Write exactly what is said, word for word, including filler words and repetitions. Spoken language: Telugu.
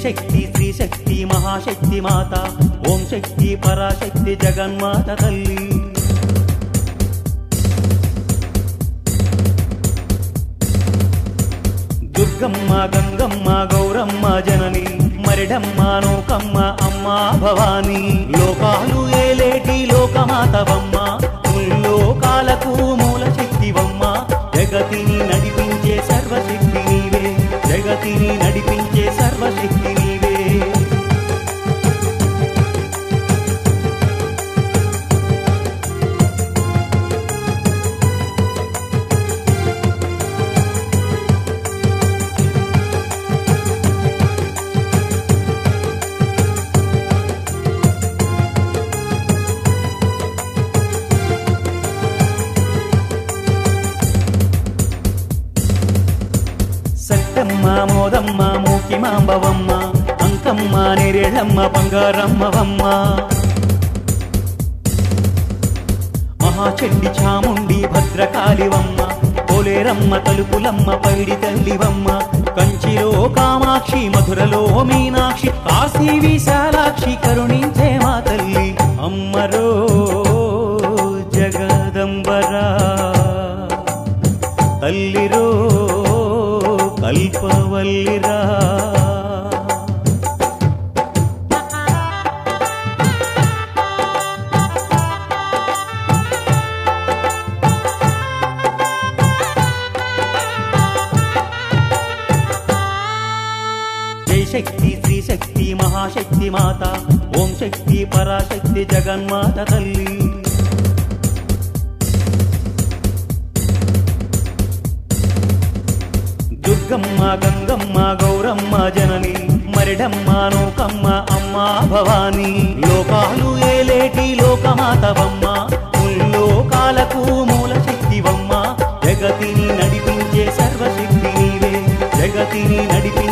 శక్తి శ్రీ శక్తి మహాశక్తి మాత ఓం శక్తి పరాశక్తి జగన్మాత తల్లి దుర్గమ్మ గంగమ్మ గౌరమ్మ జనని మరిడమ్మ నూకమ్మ అమ్మ భవాని లోకాలు ఏలేటి లోకమాతవమ్మ లోకాలకు మూల శక్తివమ్మ జగతిని నడిపించే సర్వశక్తి నీవే జగతిని నడిపించే సర్వశక్తి నీవే సత్తమ్మ మోదమ్మ మూకి మాంబవమ్మ అంకమ్మ నేరేళమ్మ బంగారమ్మవమ్మ మహాచండి చాముండి భద్రకాళివమ్మ పోలేరమ్మ తలుపులమ్మ పైడి తల్లివమ్మ కంచిలో కామాక్షి మధురలో మీనాక్షి కాశీ విశాలాక్షి కరుణించే మా తల్లి అమ్మరో జగదంబరా తల్లిరో కల్పవల్లిరా జై శక్తి శ్రీ శక్తి మహాశక్తి మాత ఓం శక్తి పరాశక్తి జగన్మాత తల్లి దుర్గమ్మ గంగమ్మ గౌరమ్మ జనని మరిడమ్మ నూకమ్మ అమ్మ భవాని లోకాలు ఏలేటి లోకమాతవమ్మ లోకాలకు మూల శక్తివమ్మ జగతిని నడిపించే సర్వశక్తి నీవే జగతిని నడిపి